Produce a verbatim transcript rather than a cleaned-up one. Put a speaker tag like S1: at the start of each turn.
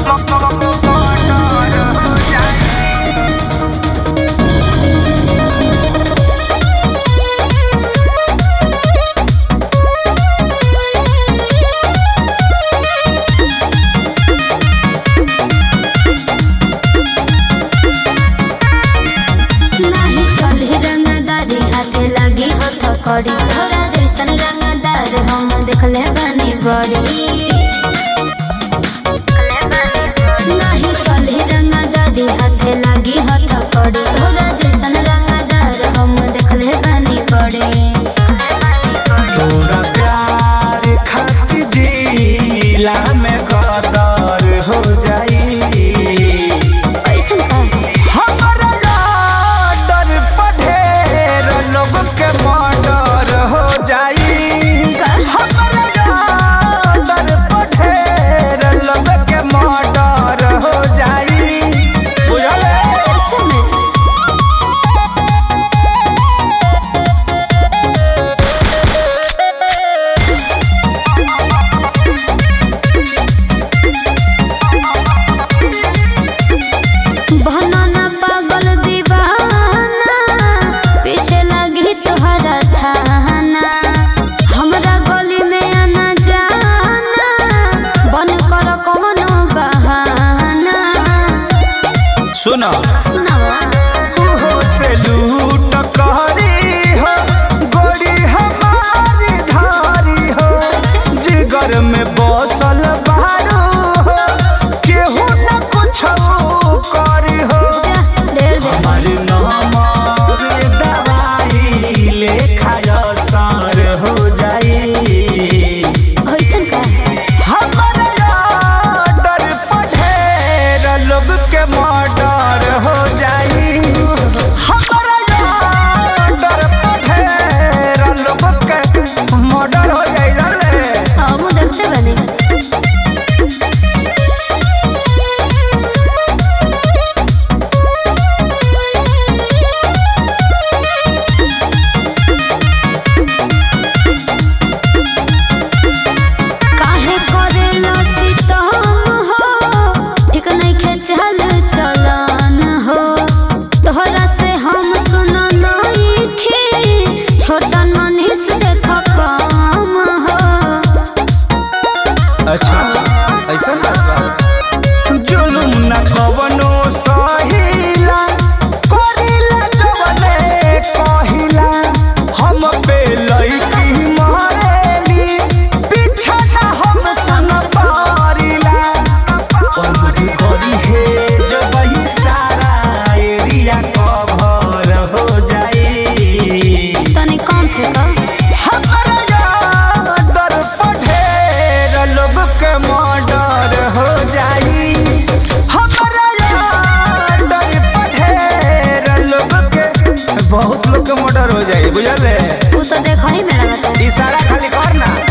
S1: कड़ी तोरा जैसन रंगदार हम देखले बनी बड़ी नहीं चली रंगदारी हाथे लगी हथ कड़ी तोरा जैसन रंगदार हम देखले बनी बड़ी
S2: तोरा प्यार खातिर जिला में कदर हो जाई
S1: कैसन का
S2: हमरा डर पढ़ेर लोग के मर्डर हो जाई हमरा डर पढ़ेर लोग के मर्डर हो जाई बुझले
S1: सच में बहना पागल दीवाना पीछे लगी तोहरा थाना हमरा गली में आना जाना बन कर कौनो बहाना
S2: सुनो
S1: सुनावा
S2: हो से लूट करी हो गोरी हमारी धारी हो जिगर में बसल बारू हो केहू न कुछ करी हो
S1: ढेर दे
S2: हमारे नाम दवाई लेखा असर हो जाई
S1: होइसन का
S2: हमारा डर पढ़ेर लोग के मर्डर हो जाई हमारा डर पढ़ेर लोग के मर्डर हो जाई रे
S1: हम देखते बने काहे करेला सितम हो ठीक नहीं खे चल चलन हो तोहरा से हम सुन नहीं खे छोटा मनीष देख काम हो
S2: अच्छा ऐसा जुलुम न कवनो सहिला करिला जवने कहिला हम पे लईकी मारेली पीछा ना हम सन पारिला कमरी करी है जब ही सारा एरिया कवर हो जाई
S1: तनी कम फेंका
S2: हमरा डर पढ़ेर लोग के मर्डर हो जाई हमरा डर पढ़ेर लोग के बहुत लोग के मर्डर हो जाई बुझले
S1: तू तो देखा ही मेरा बता
S2: इशारा खाली कर ना।